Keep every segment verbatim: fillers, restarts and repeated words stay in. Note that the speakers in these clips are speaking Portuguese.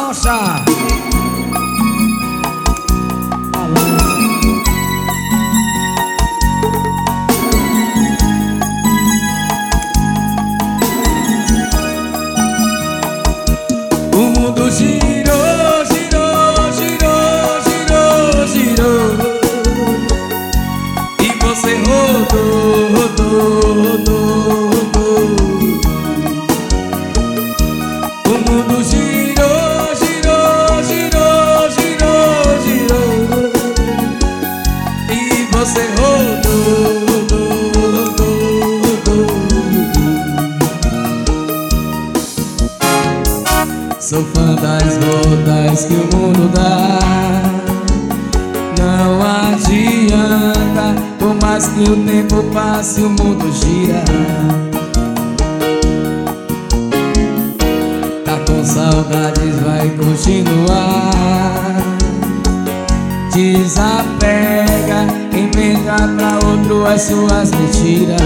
arrochar. O mundo girou, girou, girou, girou, girou, e você rodou, rodou, rodou, rodou. O mundo girou, girou, girou, girou, girou, e você rodou, rodou, rodou, rodou. Sou fã das voltas que o mundo dá. Não adianta, por mais que o tempo passe, o mundo gira. Tá com saudades, vai continuar. Desapega, inventa pra outro as suas mentiras.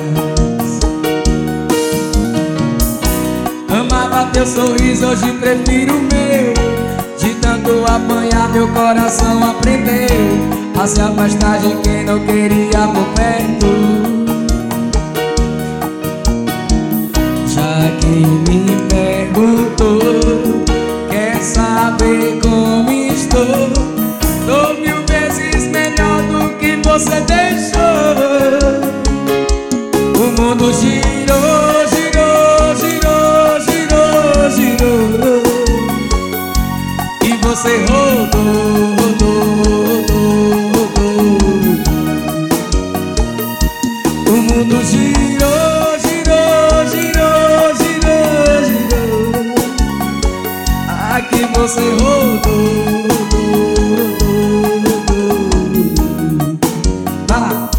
Amava teu sorriso, hoje prefiro o meu. De tanto apanhar, meu coração aprendeu a se afastar de quem não queria por perto. Já que me perguntou, quer saber como estou? Tô mil vezes melhor do que você deixou. O mundo girou, girou, girou, girou, girou, e você rodou, rodou, rodou, rodou. O mundo girou, girou, girou, girou, girou, aqui você rodou, rodou, rodou. Vai!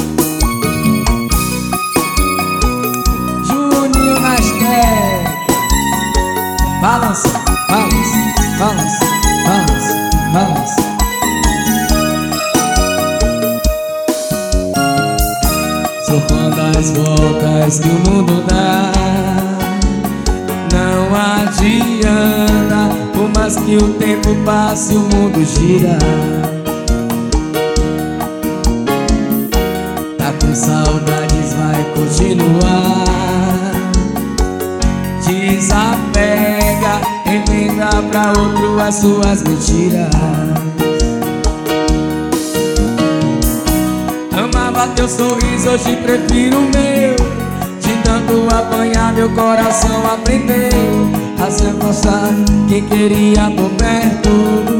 Juninho nas teclas. Balança, balança, balança, balança, balança. Sou fã das voltas que o mundo dá. Não adianta, por mais que o tempo passe, o mundo gira. Tá com saudades, vai continuar. Desapega, inventa pra outro as suas mentiras. Amava teu sorriso, hoje prefiro o meu. De tanto apanhar, meu coração aprendeu a se afastar quem queria por perto.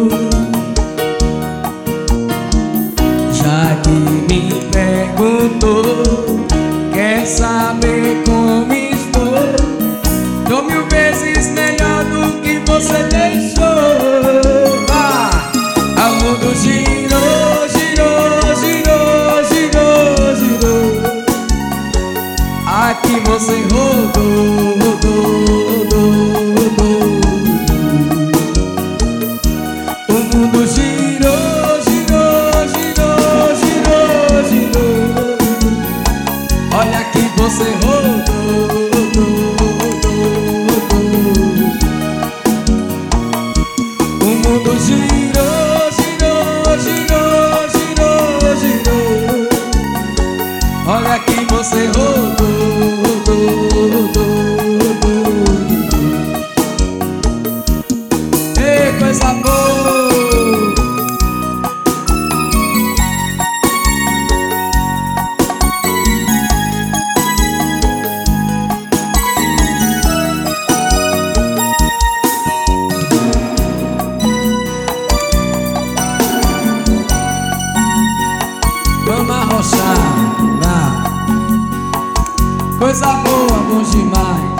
Já que me perguntou, quer saber como estou? Tô mil vezes melhor do que você deixou. Ah, o mundo girou, girou, girou, girou, girou, aqui você rodou, rodou, rodou, rodou. O mundo girou, girou, girou, girou, girou, olha aqui você rodou, rodou. O mundo girou, girou, girou, girou, girou, olha aqui você rodou, rodou, rodou, rodou. Ei, coisa boa! Vamos arrochar, coisa boa, bom demais.